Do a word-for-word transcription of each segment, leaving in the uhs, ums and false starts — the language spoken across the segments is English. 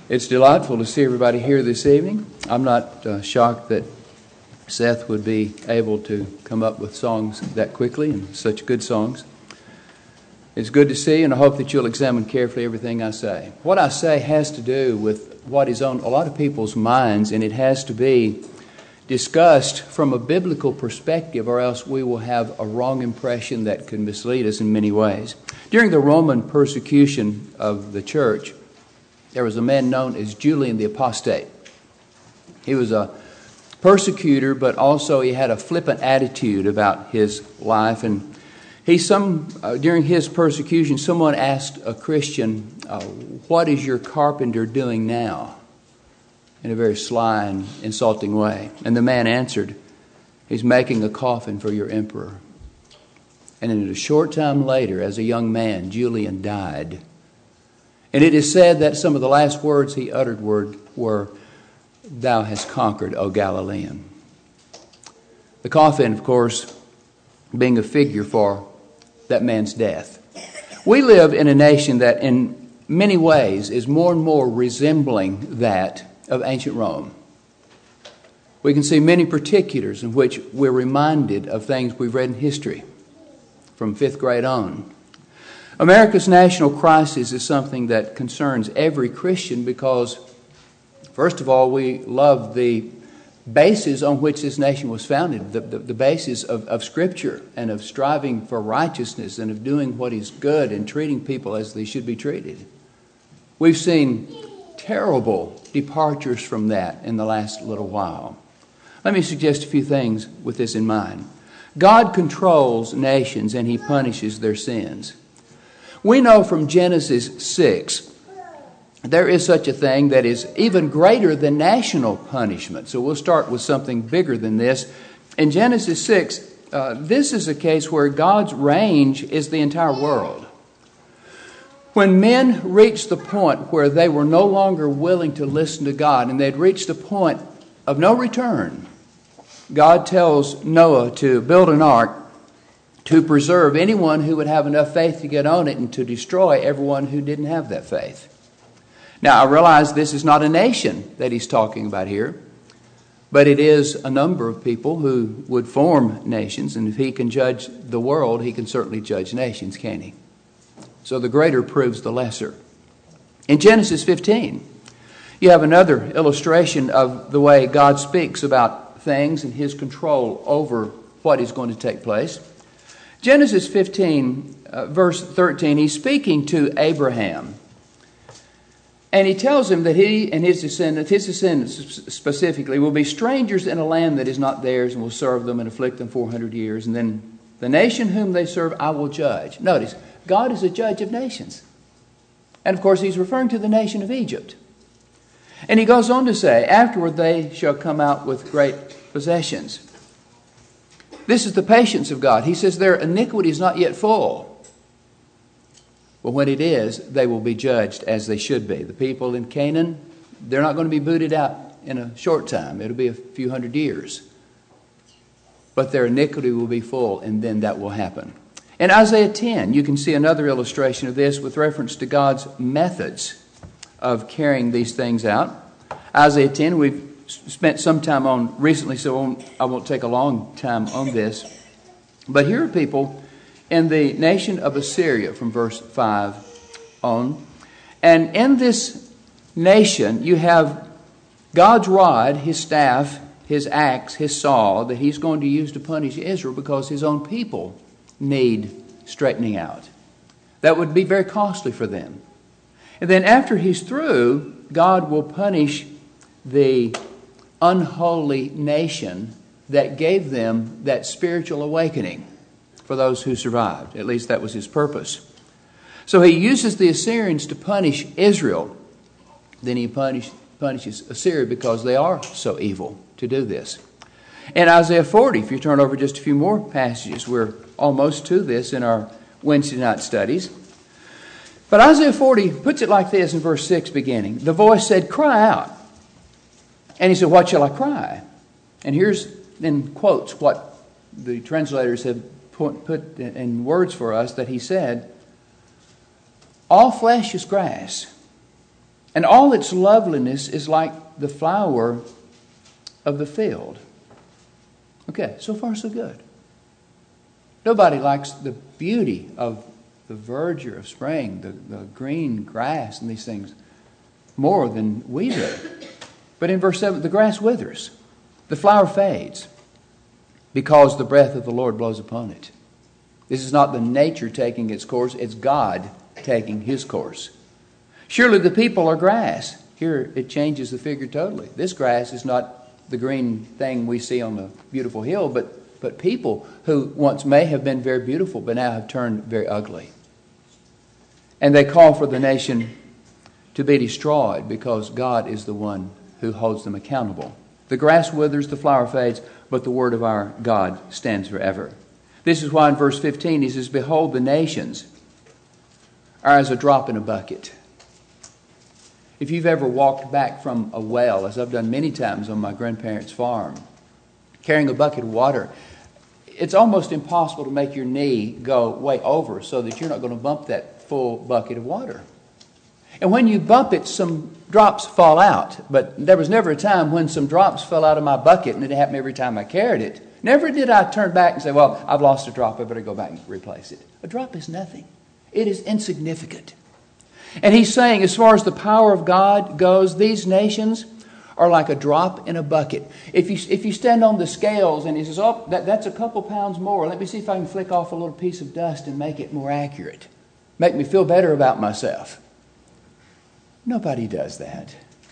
It's delightful to see everybody here this evening. I'm not uh, shocked that Seth would be able to come up with songs that quickly and such good songs. It's good to see, and I hope that you'll examine carefully everything I say. What I say has to do with what is on a lot of people's minds, and it has to be discussed from a biblical perspective, or else we will have a wrong impression that could mislead us in many ways. During the Roman persecution of the church, there was a man known as Julian the Apostate. He was a persecutor, but also he had a flippant attitude about his life. And he, some uh, during his persecution, someone asked a Christian, uh, "What is your carpenter doing now?" in a very sly and insulting way. And the man answered, "He's making a coffin for your emperor." And in a short time later, as a young man, Julian died. And it is said that some of the last words he uttered were, were, "Thou hast conquered, O Galilean." The coffin, of course, being a figure for that man's death. We live in a nation that in many ways is more and more resembling that of ancient Rome. We can see many particulars in which we're reminded of things we've read in history from fifth grade on. America's national crisis is something that concerns every Christian because, first of all, we love the basis on which this nation was founded, the, the, the basis of, of Scripture and of striving for righteousness and of doing what is good and treating people as they should be treated. We've seen terrible departures from that in the last little while. Let me suggest a few things with this in mind. God controls nations and He punishes their sins. We know from Genesis six, there is such a thing that is even greater than national punishment. So we'll start with something bigger than this. In Genesis six, uh, this is a case where God's range is the entire world. When men reached the point where they were no longer willing to listen to God and they'd reached a point of no return, God tells Noah to build an ark to preserve anyone who would have enough faith to get on it and to destroy everyone who didn't have that faith. Now, I realize this is not a nation that he's talking about here, but it is a number of people who would form nations, and if he can judge the world, he can certainly judge nations, can't he? So the greater proves the lesser. In Genesis fifteen, you have another illustration of the way God speaks about things and His control over what is going to take place. Genesis fifteen, uh, verse thirteen, He's speaking to Abraham. And He tells him that he and his descendants, his descendants specifically, will be strangers in a land that is not theirs and will serve them and afflict them four hundred years. And then the nation whom they serve I will judge. Notice, God is a judge of nations. And of course, He's referring to the nation of Egypt. And He goes on to say, afterward they shall come out with great possessions. This is the patience of God. He says their iniquity is not yet full. But when it is, they will be judged as they should be. The people in Canaan, they're not going to be booted out in a short time. It'll be a few hundred years. But their iniquity will be full, and then that will happen. In Isaiah ten, you can see another illustration of this with reference to God's methods of carrying these things out. Isaiah ten, we've spent some time on recently, so I won't take a long time on this. But here are people in the nation of Assyria from verse five on. And in this nation, you have God's rod, His staff, His axe, His saw that He's going to use to punish Israel because His own people need straightening out. That would be very costly for them. And then after He's through, God will punish the unholy nation that gave them that spiritual awakening for those who survived. At least that was His purpose. So He uses the Assyrians to punish Israel. Then He punish, punishes Assyria because they are so evil to do this. In Isaiah forty, if you turn over just a few more passages, we're almost to this in our Wednesday night studies. But Isaiah forty puts it like this in verse six beginning. The voice said, "Cry out." And he said, "What shall I cry?" And here's in quotes what the translators have put, put in words for us that he said, "All flesh is grass, And all its loveliness is like the flower of the field. Okay, so far so good. Nobody likes the beauty of the verdure of spring, the, the green grass and these things more than we do. But in verse seven, the grass withers, the flower fades, because the breath of the Lord blows upon it. This is not the nature taking its course, it's God taking His course. Surely the people are grass. Here it changes the figure totally. This grass is not the green thing we see on the beautiful hill, but, but people who once may have been very beautiful, but now have turned very ugly. And they call for the nation to be destroyed because God is the one who holds them accountable. The grass withers, the flower fades, but the word of our God stands forever. This is why in verse fifteen he says, behold, the nations are as a drop in a bucket. If you've ever walked back from a well, as I've done many times on my grandparents' farm, carrying a bucket of water, it's almost impossible to make your knee go way over so that you're not going to bump that full bucket of water. And when you bump it, some drops fall out. But there was never a time when some drops fell out of my bucket, and it happened every time I carried it. Never did I turn back and say, well, I've lost a drop, I better go back and replace it. A drop is nothing. It is insignificant. And he's saying, as far as the power of God goes, these nations are like a drop in a bucket. If you if you stand on the scales and he says, oh, that, that's a couple pounds more. Let me see if I can flick off a little piece of dust and make it more accurate. Make me feel better about myself. Nobody does that.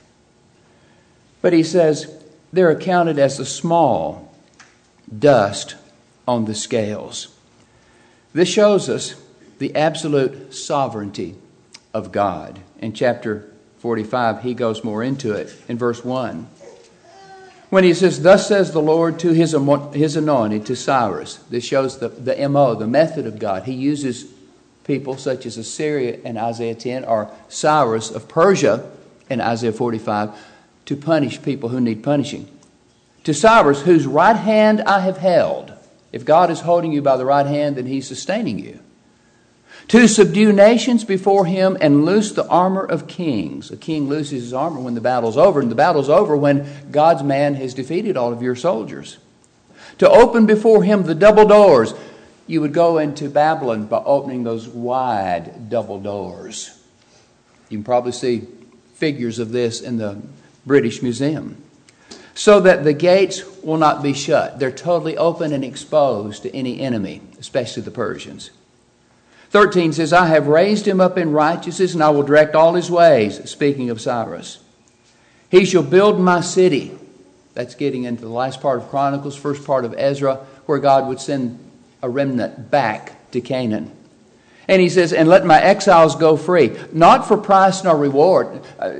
But he says they're accounted as the small dust on the scales. This shows us the absolute sovereignty of God. In chapter forty-five, he goes more into it in verse one. When he says, thus says the Lord to his, his anointed, to Cyrus. This shows the, the M O, the method of God. He uses people such as Assyria in Isaiah ten, or Cyrus of Persia in Isaiah forty-five, to punish people who need punishing. To Cyrus, whose right hand I have held. If God is holding you by the right hand, then He's sustaining you. To subdue nations before him and loose the armor of kings. A king loses his armor when the battle's over, and the battle's over when God's man has defeated all of your soldiers. To open before him the double doors. You would go into Babylon by opening those wide double doors. You can probably see figures of this in the British Museum. So that the gates will not be shut. They're totally open and exposed to any enemy, especially the Persians. thirteen says, I have raised him up in righteousness, and I will direct all his ways. Speaking of Cyrus. He shall build my city. That's getting into the last part of Chronicles, first part of Ezra, where God would send a remnant back to Canaan. And he says, and let my exiles go free, not for price nor reward. Uh,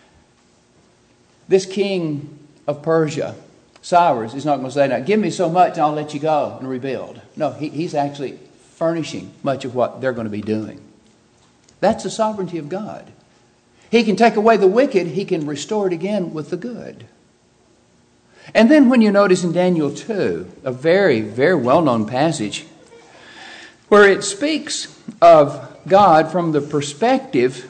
this king of Persia, Cyrus, is not going to say, now give me so much and I'll let you go and rebuild. No, he, he's actually furnishing much of what they're going to be doing. That's the sovereignty of God. He can take away the wicked, He can restore it again with the good. And then when you notice in Daniel two, a very, very well-known passage, where it speaks of God from the perspective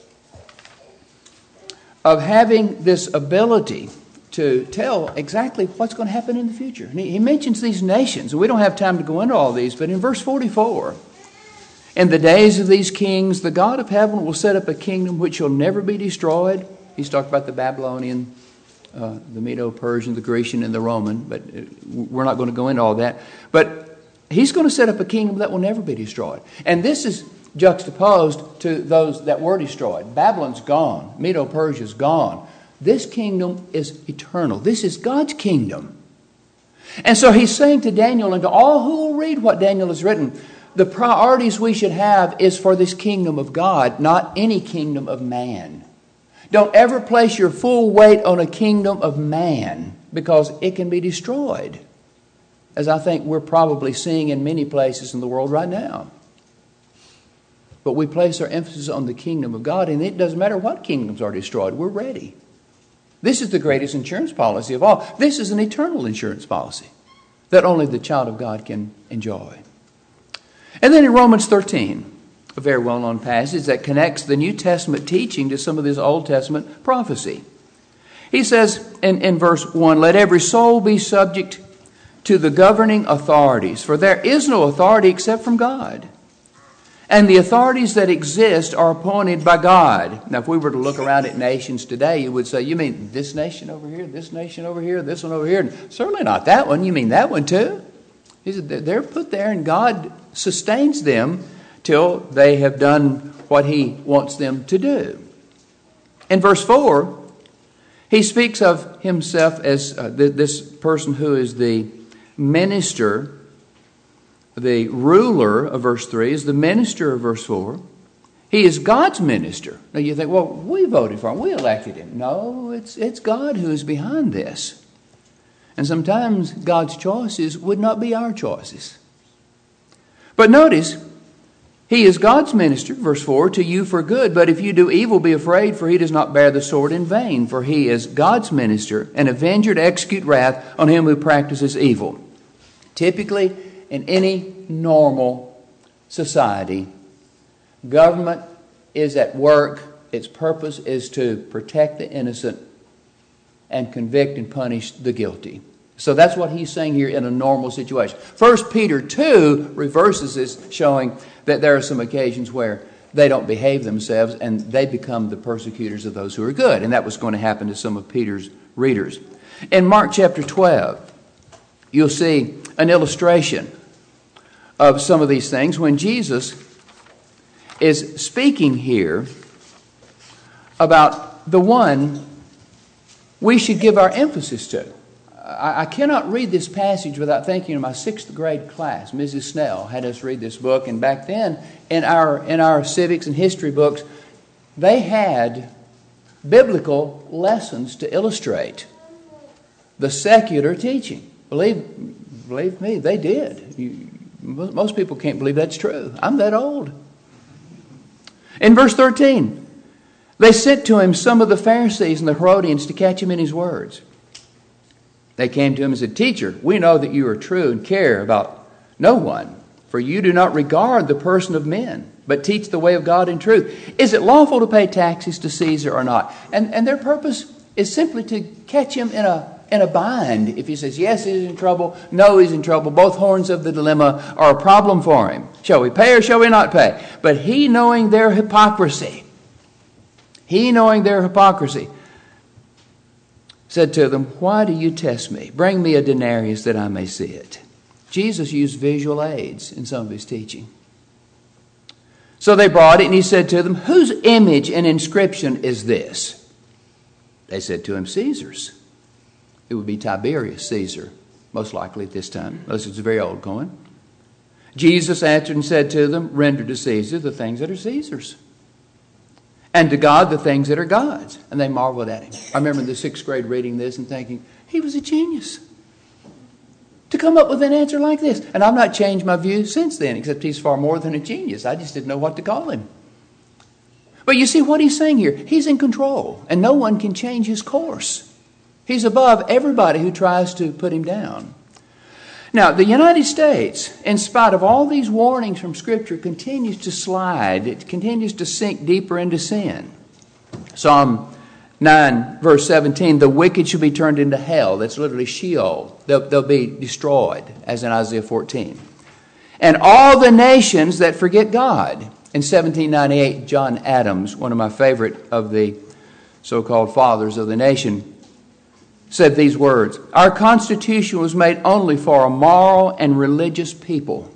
of having this ability to tell exactly what's going to happen in the future. And he, he mentions these nations. We don't have time to go into all these, but in verse forty-four, in the days of these kings, the God of heaven will set up a kingdom which shall never be destroyed. He's talking about the Babylonian, uh, the Medo-Persian, the Grecian, and the Roman, but we're not going to go into all that. But He's going to set up a kingdom that will never be destroyed. And this is juxtaposed to those that were destroyed. Babylon's gone. Medo-Persia's gone. This kingdom is eternal. This is God's kingdom. And so he's saying to Daniel and to all who will read what Daniel has written, the priorities we should have is for this kingdom of God, not any kingdom of man. Don't ever place your full weight on a kingdom of man, because it can be destroyed, as I think we're probably seeing in many places in the world right now. But we place our emphasis on the kingdom of God, and it doesn't matter what kingdoms are destroyed. We're ready. This is the greatest insurance policy of all. This is an eternal insurance policy that only the child of God can enjoy. And then in Romans thirteen, a very well-known passage that connects the New Testament teaching to some of this Old Testament prophecy. He says in, in verse one, "Let every soul be subject to the governing authorities, for there is no authority except from God. And the authorities that exist are appointed by God." Now, if we were to look around at nations today, you would say, you mean this nation over here, this nation over here, this one over here? And certainly not that one. You mean that one too? He said they're put there and God sustains them till they have done what He wants them to do. In verse four, he speaks of himself as uh, th- this person who is the minister. The ruler of verse three is the minister of verse four. He is God's minister. Now you think, well, we voted for him. We elected him. No, it's it's God who is behind this. And sometimes God's choices would not be our choices. But notice, He is God's minister, verse four, to you for good. But if you do evil, be afraid, for He does not bear the sword in vain. For He is God's minister, an avenger to execute wrath on him who practices evil. Typically, in any normal society, government is at work. Its purpose is to protect the innocent and convict and punish the guilty. So that's what he's saying here in a normal situation. First Peter two reverses this, showing that there are some occasions where they don't behave themselves and they become the persecutors of those who are good. And that was going to happen to some of Peter's readers. In Mark chapter twelve, you'll see an illustration of some of these things when Jesus is speaking here about the one we should give our emphasis to. I, I cannot read this passage without thinking of my sixth grade class. Missus Snell had us read this book, and back then in our in our civics and history books, they had biblical lessons to illustrate the secular teaching. Believe, believe me, they did. You, most people can't believe that's true. I'm that old. In verse thirteen, they sent to him some of the Pharisees and the Herodians to catch him in his words. They came to him and said, "Teacher, we know that you are true and care about no one, for you do not regard the person of men, but teach the way of God in truth. Is it lawful to pay taxes to Caesar or not?" And, and their purpose is simply to catch him in a in a bind. If he says yes, he's in trouble, no, he's in trouble. Both horns of the dilemma are a problem for him. Shall we pay or shall we not pay? But he, knowing their hypocrisy, he, knowing their hypocrisy, said to them, "Why do you test me? Bring me a denarius that I may see it." Jesus used visual aids in some of his teaching. So they brought it, and he said to them, "Whose image and inscription is this?" They said to him, "Caesar's." It would be Tiberius Caesar, most likely at this time, unless it's a very old coin. Jesus answered and said to them, "Render to Caesar the things that are Caesar's, and to God the things that are God's." And they marveled at him. I remember in the sixth grade reading this and thinking, he was a genius to come up with an answer like this. And I've not changed my view since then, except he's far more than a genius. I just didn't know what to call him. But you see what he's saying here. He's in control, and no one can change his course. He's above everybody who tries to put him down. Now, the United States, in spite of all these warnings from Scripture, continues to slide. It continues to sink deeper into sin. Psalm nine, verse seventeen, "The wicked shall be turned into hell." That's literally Sheol. They'll, they'll be destroyed, as in Isaiah fourteen. "And all the nations that forget God." In seventeen ninety-eight, John Adams, one of my favorite of the so-called fathers of the nation, said these words, "Our Constitution was made only for a moral and religious people.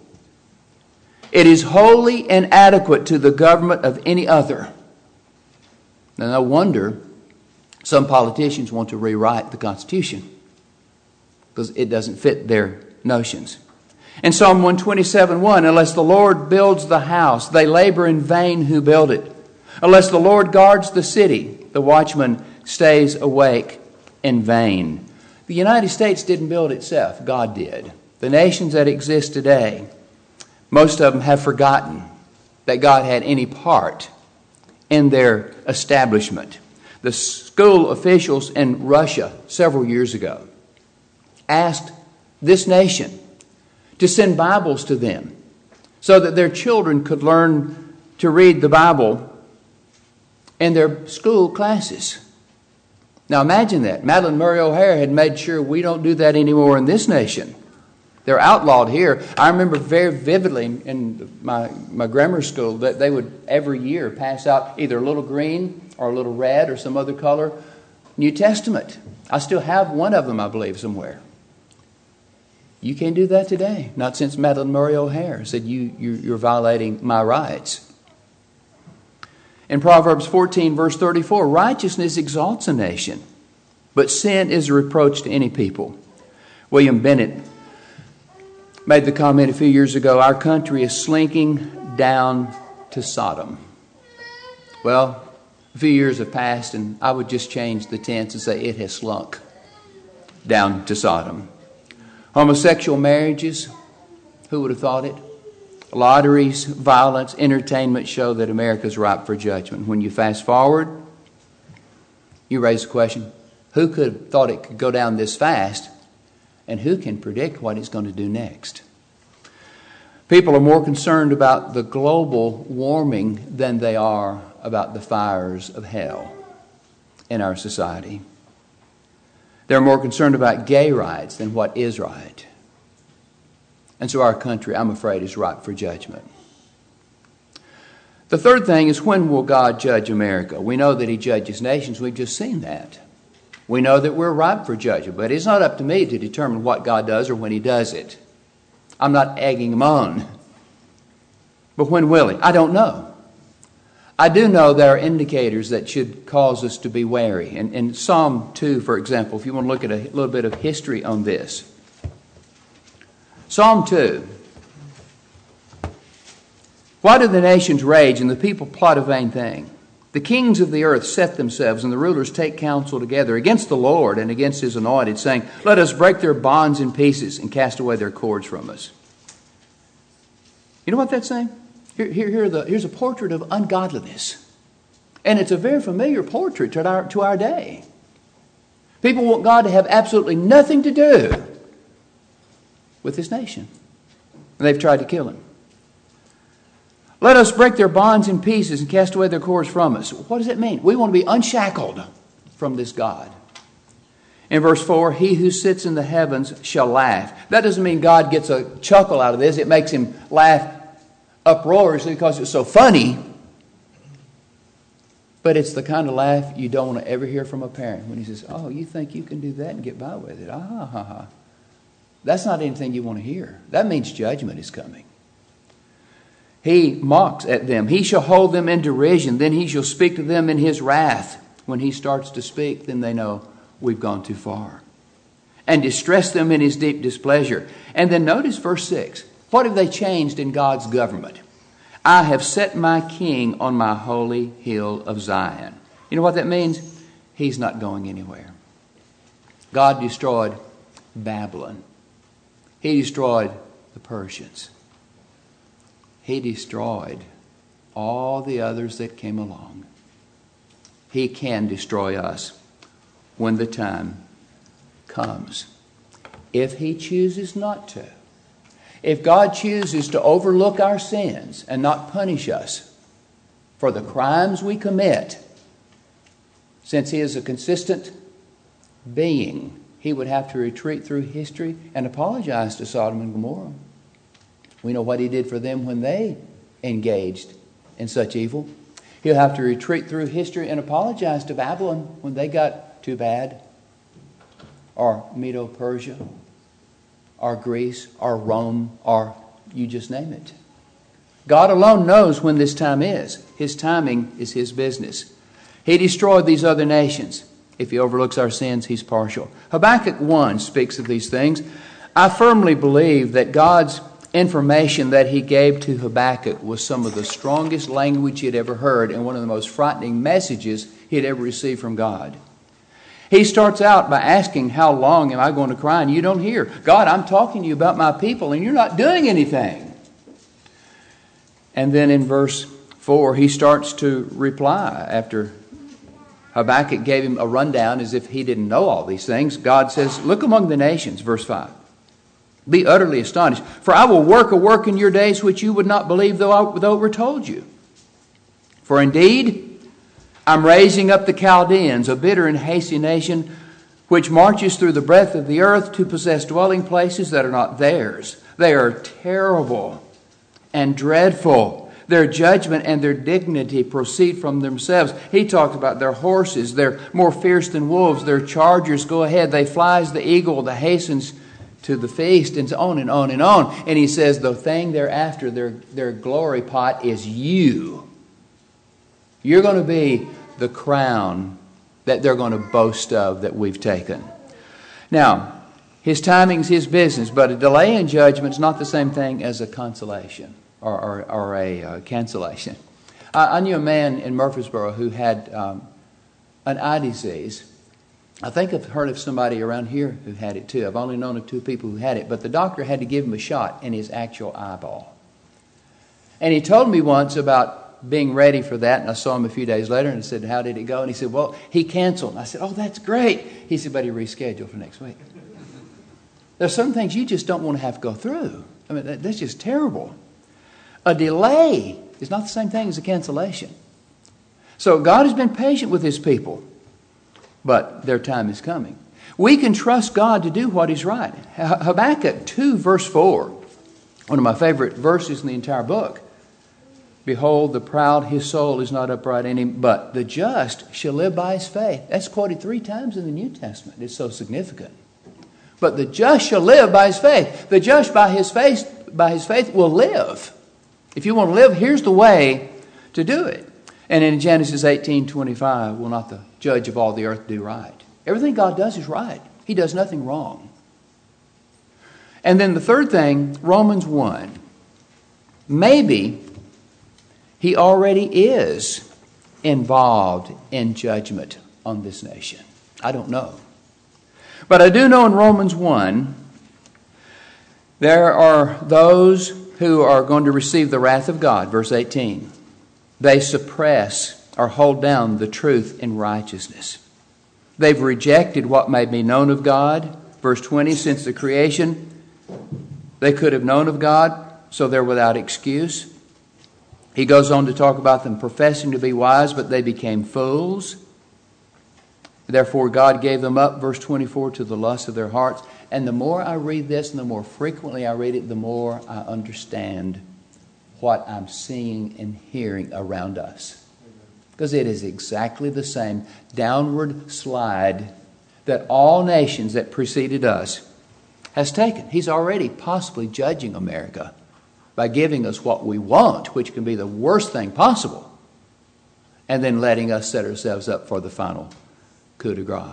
It is wholly inadequate to the government of any other." Now, no wonder some politicians want to rewrite the Constitution, because it doesn't fit their notions. In Psalm one twenty-seven, one, "Unless the Lord builds the house, they labor in vain who build it. Unless the Lord guards the city, the watchman stays awake in vain." The United States didn't build itself. God did. The nations that exist today, most of them have forgotten that God had any part in their establishment. The school officials in Russia several years ago asked this nation to send Bibles to them so that their children could learn to read the Bible in their school classes. Now imagine that. Madalyn Murray O'Hair had made sure we don't do that anymore in this nation. They're outlawed here. I remember very vividly in my, my grammar school that they would every year pass out either a little green or a little red or some other color New Testament. I still have one of them, I believe, somewhere. You can't do that today. Not since Madalyn Murray O'Hair said you, you, you're violating my rights. In Proverbs fourteen, verse thirty-four, righteousness exalts a nation, but sin is a reproach to any people. William Bennett made the comment a few years ago, our country is slinking down to Sodom. Well, a few years have passed, and I would just change the tense and say it has slunk down to Sodom. Homosexual marriages, who would have thought it? Lotteries, violence, entertainment show that America's ripe for judgment. When you fast forward, you raise the question, who could have thought it could go down this fast? And who can predict what it's going to do next? People are more concerned about the global warming than they are about the fires of hell in our society. They're more concerned about gay rights than what is right. And so our country, I'm afraid, is ripe for judgment. The third thing is, when will God judge America? We know that He judges nations. We've just seen that. We know that we're ripe for judgment, but it's not up to me to determine what God does or when He does it. I'm not egging Him on. But when will He? I don't know. I do know there are indicators that should cause us to be wary. In, in Psalm two, for example, if you want to look at a little bit of history on this. Psalm two. Why do the nations rage and the people plot a vain thing? The kings of the earth set themselves, and the rulers take counsel together against the Lord and against His anointed, saying, let us break their bonds in pieces and cast away their cords from us. You know what that's saying? Here, here, here the, here's a portrait of ungodliness. And it's a very familiar portrait to our, to our day. People want God to have absolutely nothing to do with this nation. And they've tried to kill Him. Let us break their bonds in pieces and cast away their cords from us. What does that mean? We want to be unshackled from this God. In verse four, he who sits in the heavens shall laugh. That doesn't mean God gets a chuckle out of this. It makes Him laugh uproariously because it's so funny. But it's the kind of laugh you don't want to ever hear from a parent when he says, oh, you think you can do that and get by with it? Ah, ha, ha. That's not anything you want to hear. That means judgment is coming. He mocks at them. He shall hold them in derision. Then He shall speak to them in His wrath. When He starts to speak, then they know we've gone too far. And distress them in His deep displeasure. And then notice verse six. What have they changed in God's government? I have set my king on my holy hill of Zion. You know what that means? He's not going anywhere. God destroyed Babylon. He destroyed the Persians. He destroyed all the others that came along. He can destroy us when the time comes. If He chooses not to. If God chooses to overlook our sins and not punish us for the crimes we commit, since He is a consistent being, He would have to retreat through history and apologize to Sodom and Gomorrah. We know what He did for them when they engaged in such evil. He'll have to retreat through history and apologize to Babylon when they got too bad. Or Medo-Persia. Or Greece. Or Rome. Or you just name it. God alone knows when this time is. His timing is His business. He destroyed these other nations. If He overlooks our sins, He's partial. Habakkuk one speaks of these things. I firmly believe that God's information that He gave to Habakkuk was some of the strongest language he had ever heard and one of the most frightening messages he had ever received from God. He starts out by asking, how long am I going to cry and you don't hear? God, I'm talking to you about my people and you're not doing anything. And then in verse four, he starts to reply after Habakkuk gave him a rundown as if he didn't know all these things. God says, look among the nations, verse five. Be utterly astonished, for I will work a work in your days which you would not believe though, I, though it were told you. For indeed, I'm raising up the Chaldeans, a bitter and hasty nation, which marches through the breadth of the earth to possess dwelling places that are not theirs. They are terrible and dreadful. Their judgment and their dignity proceed from themselves. He talked about their horses. They're more fierce than wolves. Their chargers go ahead. They fly as the eagle that hastens to the feast, and on and on and on. And he says the thing they're after, their, their glory pot, is you. You're going to be the crown that they're going to boast of that we've taken. Now, his timing's his business, but a delay in judgment is not the same thing as a consolation or, or, or a uh, cancellation. I, I knew a man in Murfreesboro who had um, an eye disease. I think I've heard of somebody around here who had it too. I've only known of two people who had it, but the doctor had to give him a shot in his actual eyeball. And he told me once about being ready for that, and I saw him a few days later and I said, how did it go? And he said, well, he canceled. And I said, oh, that's great. He said, but he rescheduled for next week. There's some things you just don't want to have to go through. I mean, that, that's just terrible. A delay is not the same thing as a cancellation. So God has been patient with his people, but their time is coming. We can trust God to do what is right. Habakkuk two, verse four, one of my favorite verses in the entire book. Behold, the proud, his soul is not upright in him, but the just shall live by his faith. That's quoted three times in the New Testament. It's so significant. But the just shall live by his faith. The just by his faith, by his faith will live. If you want to live, here's the way to do it. And in Genesis eighteen twenty-five, will not the judge of all the earth do right? Everything God does is right. He does nothing wrong. And then the third thing, Romans one. Maybe he already is involved in judgment on this nation. I don't know. But I do know in Romans one, there are those who are going to receive the wrath of God. Verse eighteen. They suppress or hold down the truth in righteousness. They've rejected what may be known of God. Verse twenty, since the creation, they could have known of God, so they're without excuse. He goes on to talk about them professing to be wise, but they became fools. Therefore, God gave them up, verse twenty-four, to the lust of their hearts. And the more I read this and the more frequently I read it, the more I understand what I'm seeing and hearing around us. Because it is exactly the same downward slide that all nations that preceded us has taken. He's already possibly judging America by giving us what we want, which can be the worst thing possible, and then letting us set ourselves up for the final coup de grace.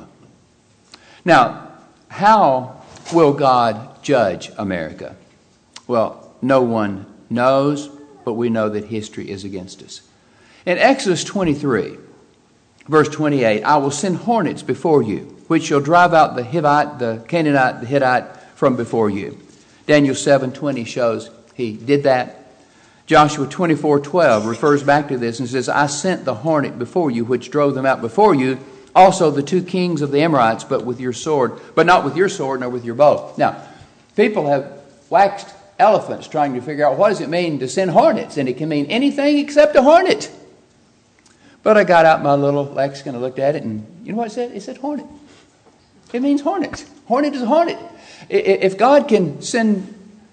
Now, how will God judge America? Well, no one knows, but we know that history is against us. In Exodus twenty-three, verse twenty-eight, I will send hornets before you, which shall drive out the Hivite, the Canaanite, the Hittite from before you. Daniel seven twenty shows he did that. Joshua twenty-four twelve refers back to this and says, I sent the hornet before you, which drove them out before you. Also the two kings of the Amorites, but with your sword, but not with your sword nor with your bow. Now, people have waxed elephants trying to figure out what does it mean to send hornets, and it can mean anything except a hornet. But I got out my little lexicon and looked at it, and you know what it said? It said hornet. It means hornet. Hornet is a hornet. If God can send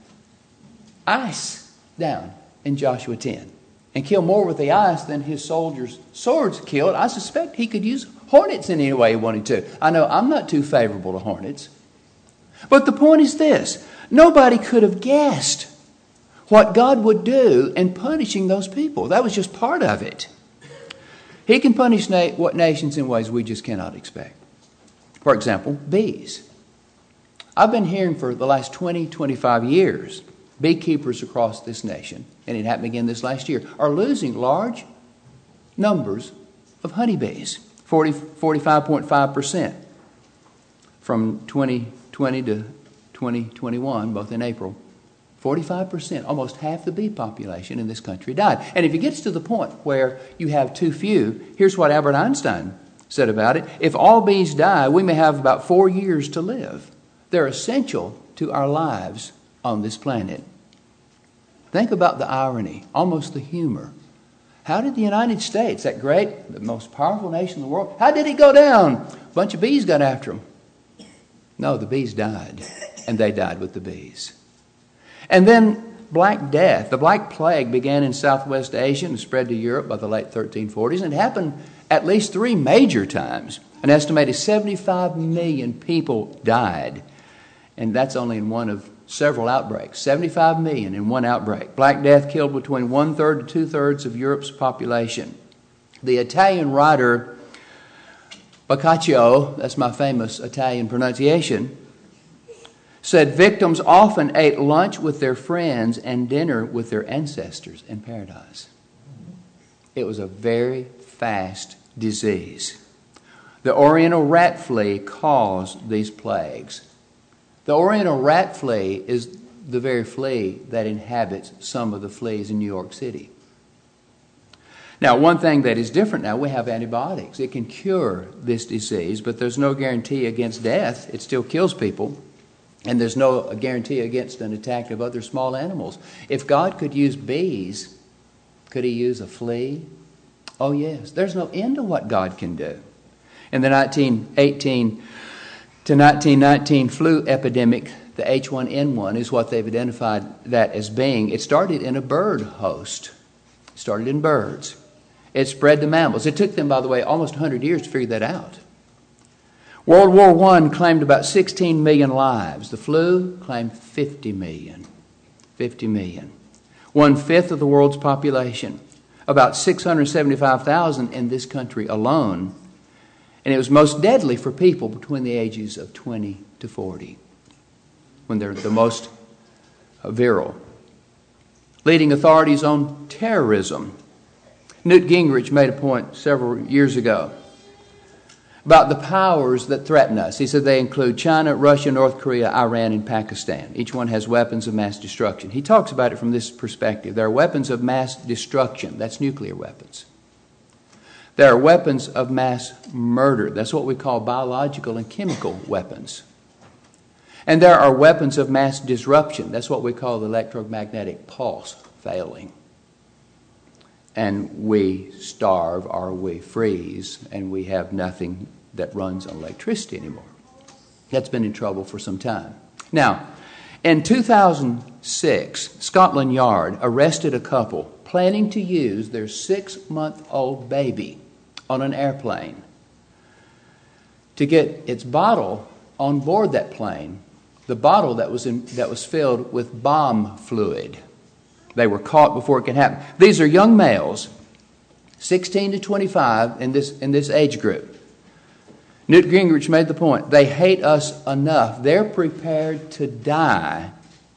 ice down in Joshua ten and kill more with the ice than his soldiers' swords killed, I suspect he could use hornets in any way he wanted to. I know I'm not too favorable to hornets. But the point is this. Nobody could have guessed what God would do in punishing those people. That was just part of it. He can punish na- what nations in ways we just cannot expect. For example, bees. I've been hearing for the last twenty, twenty-five years, beekeepers across this nation, and it happened again this last year, are losing large numbers of honeybees, forty, forty-five point five percent from twenty twenty to twenty twenty-one, both in April. forty-five percent, almost half the bee population in this country died. And if it gets to the point where you have too few, here's what Albert Einstein said about it. If all bees die, we may have about four years to live. They're essential to our lives on this planet. Think about the irony, almost the humor. How did the United States, that great, the most powerful nation in the world, how did it go down? A bunch of bees got after them. No, the bees died, and they died with the bees. And then Black Death, the Black Plague, began in Southwest Asia and spread to Europe by the late thirteen forties, and it happened at least three major times. An estimated seventy-five million people died, and that's only in one of several outbreaks. seventy-five million in one outbreak. Black Death killed between one-third to two-thirds of Europe's population. The Italian writer Boccaccio, that's my famous Italian pronunciation, said victims often ate lunch with their friends and dinner with their ancestors in paradise. It was a very fast disease. The Oriental rat flea caused these plagues. The Oriental rat flea is the very flea that inhabits some of the fleas in New York City. Now, one thing that is different now, we have antibiotics. It can cure this disease, but there's no guarantee against death. It still kills people. And there's no guarantee against an attack of other small animals. If God could use bees, could he use a flea? Oh, yes. There's no end to what God can do. In the nineteen eighteen to nineteen nineteen flu epidemic, the H one N one is what they've identified that as being. It started in a bird host. It started in birds. It spread to mammals. It took them, by the way, almost one hundred years to figure that out. World War One claimed about sixteen million lives. The flu claimed fifty million. fifty million. One-fifth of the world's population. About six hundred seventy-five thousand in this country alone. And it was most deadly for people between the ages of twenty to forty, when they're the most virile. Leading authorities on terrorism. Newt Gingrich made a point several years ago about the powers that threaten us. He said they include China, Russia, North Korea, Iran, and Pakistan. Each one has weapons of mass destruction. He talks about it from this perspective. There are weapons of mass destruction. That's nuclear weapons. There are weapons of mass murder. That's what we call biological and chemical weapons. And there are weapons of mass disruption. That's what we call the electromagnetic pulse failing. And we starve or we freeze, and we have nothing that runs on electricity anymore. That's been in trouble for some time. Now, in two thousand six, Scotland Yard arrested a couple planning to use their six-month-old baby on an airplane to get its bottle on board that plane, the bottle that was in, that was filled with bomb fluid. They were caught before it could happen. These are young males, sixteen to twenty-five in this, in this age group. Newt Gingrich made the point. They hate us enough. They're prepared to die.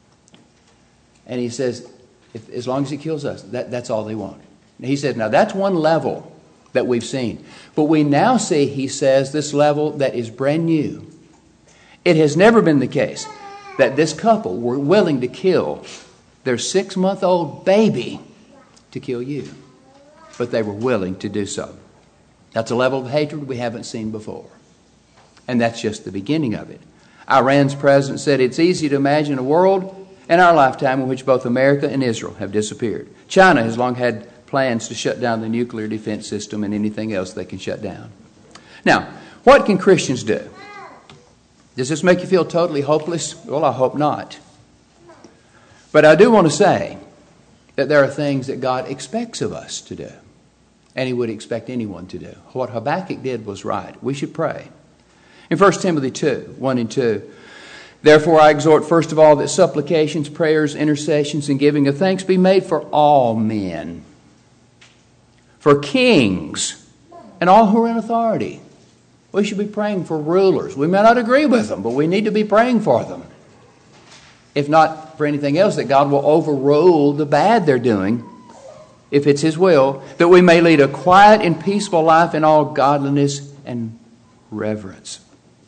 And he says, if, as long as it kills us, that, that's all they want. And he said, now that's one level that we've seen. But we now see, he says, this level that is brand new. It has never been the case that this couple were willing to kill their six-month-old baby to kill you. But they were willing to do so. That's a level of hatred we haven't seen before. And that's just the beginning of it. Iran's president said it's easy to imagine a world in our lifetime in which both America and Israel have disappeared. China has long had plans to shut down the nuclear defense system and anything else they can shut down. Now, what can Christians do? Does this make you feel totally hopeless? Well, I hope not. But I do want to say that there are things that God expects of us to do. And he would expect anyone to do. What Habakkuk did was right. We should pray. In First Timothy two, one and two, therefore I exhort first of all that supplications, prayers, intercessions, and giving of thanks be made for all men, for kings, and all who are in authority. We should be praying for rulers. We may not agree with them, but we need to be praying for them. If not for anything else, that God will overrule the bad they're doing, if it's his will, that we may lead a quiet and peaceful life in all godliness and reverence.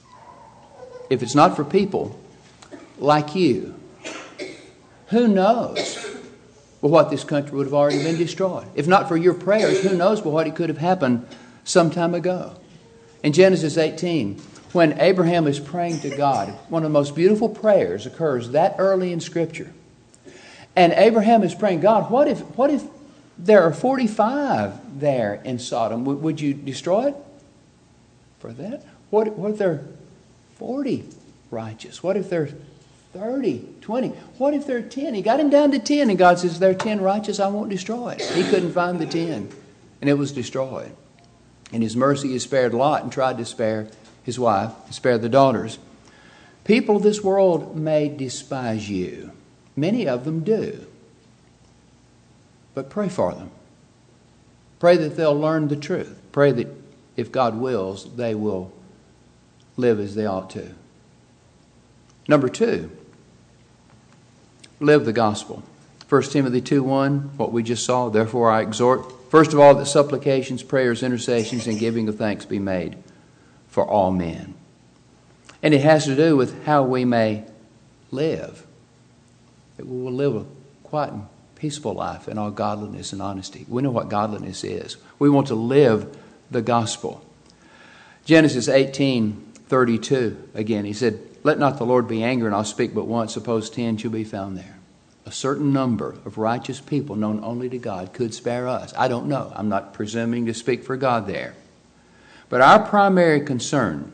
If it's not for people like you, who knows well, what this country would have already been destroyed. If not for your prayers, who knows well, what it could have happened some time ago. In Genesis eighteen, when Abraham is praying to God, one of the most beautiful prayers occurs that early in Scripture. And Abraham is praying, God, what if, what if there are forty-five there in Sodom. W- would you destroy it for that? What, what if there are forty righteous? What if there are thirty, twenty? What if there are ten? He got him down to ten, and God says, there are ten righteous, I won't destroy it. He couldn't find the ten, and it was destroyed. In His mercy, He spared Lot and tried to spare his wife, to spare the daughters. People of this world may despise you. Many of them do. But pray for them. Pray that they'll learn the truth. Pray that if God wills, they will live as they ought to. Number two, live the gospel. First Timothy two one, what we just saw. Therefore I exhort, first of all, that supplications, prayers, intercessions, and giving of thanks be made for all men. And it has to do with how we may live. That we will live a quiet and peaceful life in all godliness and honesty. We know what godliness is. We want to live the gospel. Genesis eighteen thirty-two, again, He said, let not the Lord be angry, and I'll speak but once, suppose ten shall be found there. A certain number of righteous people known only to God could spare us. I don't know. I'm not presuming to speak for God there. But our primary concern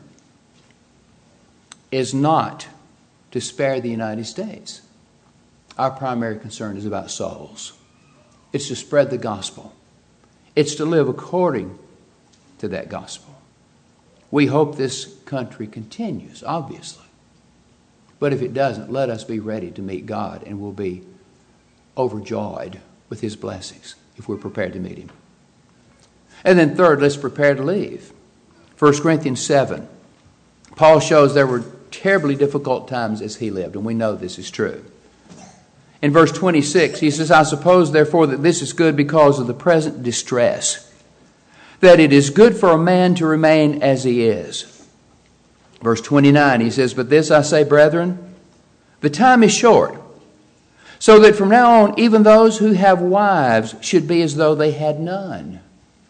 is not to spare the United States. Our primary concern is about souls. It's to spread the gospel. It's to live according to that gospel. We hope this country continues, obviously. But if it doesn't, let us be ready to meet God, and we'll be overjoyed with His blessings if we're prepared to meet Him. And then third, let's prepare to leave. First Corinthians seven. Paul shows there were terribly difficult times as he lived, and we know this is true. In verse twenty-six, he says, I suppose, therefore, that this is good because of the present distress, that it is good for a man to remain as he is. Verse twenty-nine, he says, but this I say, brethren, the time is short, so that from now on, even those who have wives should be as though they had none.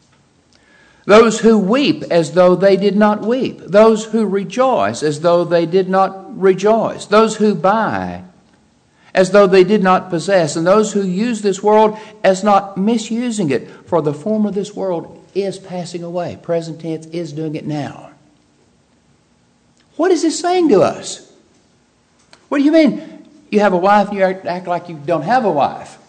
Those who weep as though they did not weep. Those who rejoice as though they did not rejoice. Those who buy as though they did not possess. And those who use this world as not misusing it. For the form of this world is passing away. Present tense is doing it now. What is this saying to us? What do you mean? You have a wife and you act, act like you don't have a wife.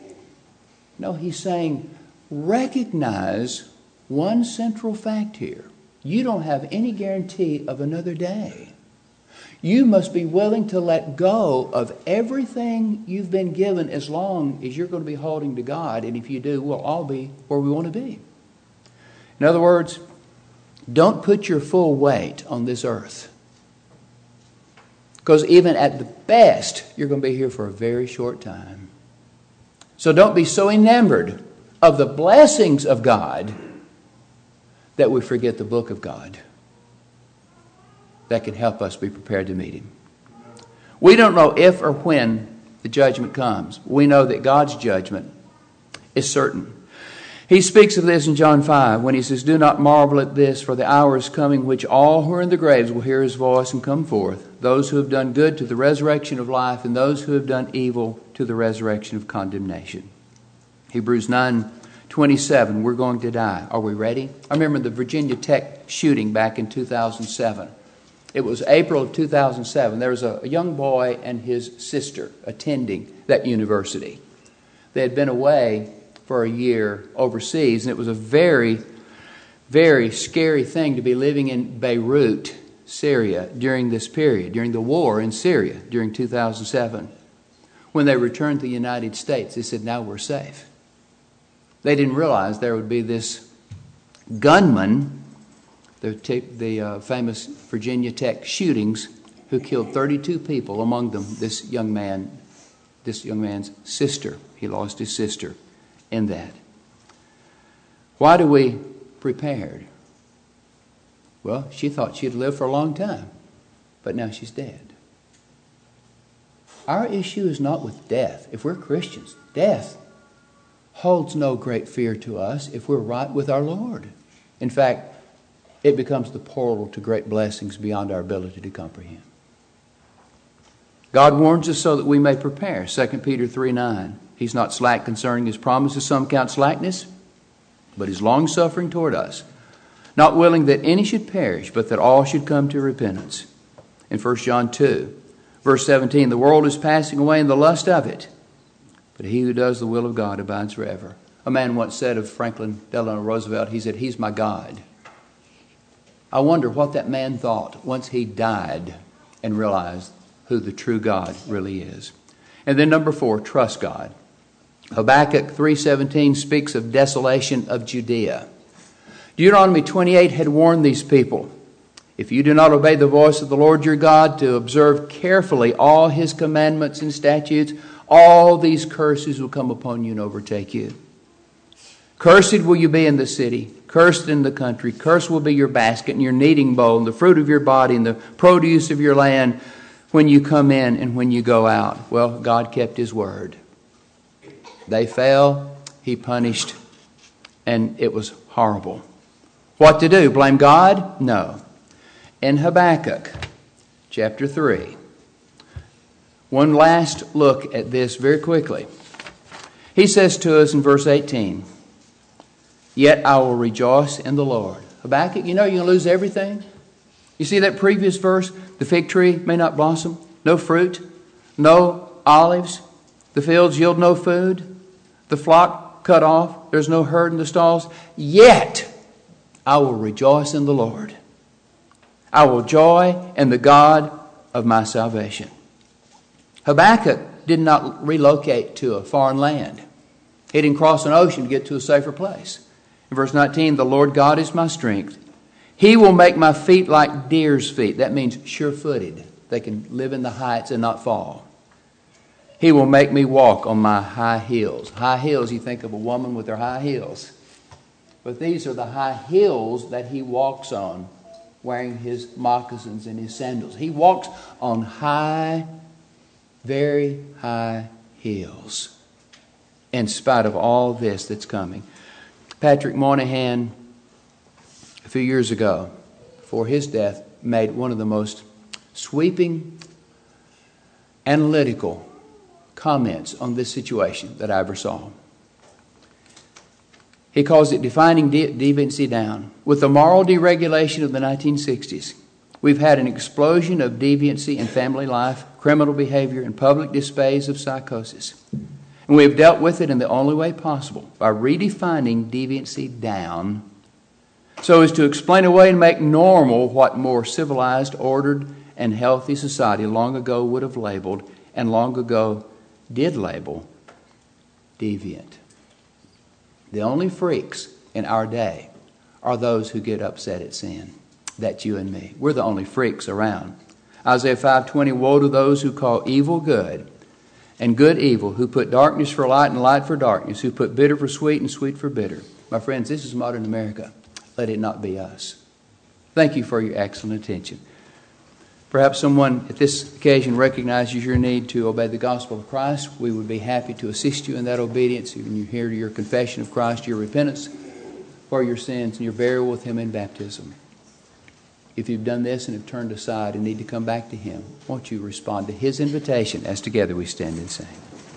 No, he's saying recognize one central fact here. You don't have any guarantee of another day. You must be willing to let go of everything you've been given as long as you're going to be holding to God. And if you do, we'll all be where we want to be. In other words, don't put your full weight on this earth. Because even at the best, you're going to be here for a very short time. So don't be so enamored of the blessings of God that we forget the book of God that can help us be prepared to meet Him. We don't know if or when the judgment comes. We know that God's judgment is certain. He speaks of this in John five when He says, do not marvel at this, for the hour is coming which all who are in the graves will hear His voice and come forth, those who have done good to the resurrection of life, and those who have done evil to the resurrection of condemnation. Hebrews nine twenty-seven, we're going to die. Are we ready? I remember the Virginia Tech shooting back in two thousand seven. It was April of two thousand seven. There was a young boy and his sister attending that university. They had been away for a year overseas, and it was a very, very scary thing to be living in Beirut, Syria, during this period, during the war in Syria, during two thousand seven. When they returned to the United States, they said, now we're safe. They didn't realize there would be this gunman, the, the uh, famous Virginia Tech shootings, who killed thirty-two people, among them this young man, this young man's sister. He lost his sister in that. Why do we prepared? Well, she thought she'd live for a long time, but now she's dead. Our issue is not with death. If we're Christians, death holds no great fear to us if we're right with our Lord. In fact, it becomes the portal to great blessings beyond our ability to comprehend. God warns us so that we may prepare. Second Peter three nine. He's not slack concerning his promises, some count slackness, but is long-suffering toward us, not willing that any should perish, but that all should come to repentance. In First John two, verse seventeen, the world is passing away in the lust of it, but he who does the will of God abides forever. A man once said of Franklin Delano Roosevelt, he said, he's my God. I wonder what that man thought once he died and realized who the true God really is. And then number four, trust God. Habakkuk three seventeen speaks of desolation of Judea. Deuteronomy twenty-eight had warned these people, if you do not obey the voice of the Lord your God to observe carefully all his commandments and statutes, all these curses will come upon you and overtake you. Cursed will you be in the city, cursed in the country, cursed will be your basket and your kneading bowl and the fruit of your body and the produce of your land when you come in and when you go out. Well, God kept his word. They fell, he punished, and it was horrible. What to do? Blame God? No. In Habakkuk chapter three, one last look at this very quickly. He says to us in verse eighteen, yet I will rejoice in the Lord. Habakkuk, you know you're going to lose everything? You see that previous verse? The fig tree may not blossom, no fruit, no olives, the fields yield no food, the flock cut off, there's no herd in the stalls. Yet I will rejoice in the Lord. I will joy in the God of my salvation. Habakkuk did not relocate to a foreign land. He didn't cross an ocean to get to a safer place. In verse nineteen, the Lord God is my strength. He will make my feet like deer's feet. That means sure-footed. They can live in the heights and not fall. He will make me walk on my high heels. High heels, you think of a woman with her high heels. But these are the high heels that he walks on, wearing his moccasins and his sandals. He walks on high, very high heels, in spite of all this that's coming. Patrick Moynihan, a few years ago, before his death, made one of the most sweeping, analytical comments on this situation that I ever saw. He calls it defining de- deviancy down. With the moral deregulation of the nineteen sixties, we've had an explosion of deviancy in family life, criminal behavior, and public displays of psychosis. And we have dealt with it in the only way possible, by redefining deviancy down, so as to explain away and make normal what more civilized, ordered, and healthy society long ago would have labeled, and long ago did label, deviant. The only freaks in our day are those who get upset at sin. That's you and me. We're the only freaks around. Isaiah five twenty, woe to those who call evil good and good evil, who put darkness for light and light for darkness, who put bitter for sweet and sweet for bitter. My friends, this is modern America. Let it not be us. Thank you for your excellent attention. Perhaps someone at this occasion recognizes your need to obey the gospel of Christ. We would be happy to assist you in that obedience. When you hear your confession of Christ, your repentance for your sins, and your burial with him in baptism. If you've done this and have turned aside and need to come back to him, won't you respond to his invitation as together we stand and sing?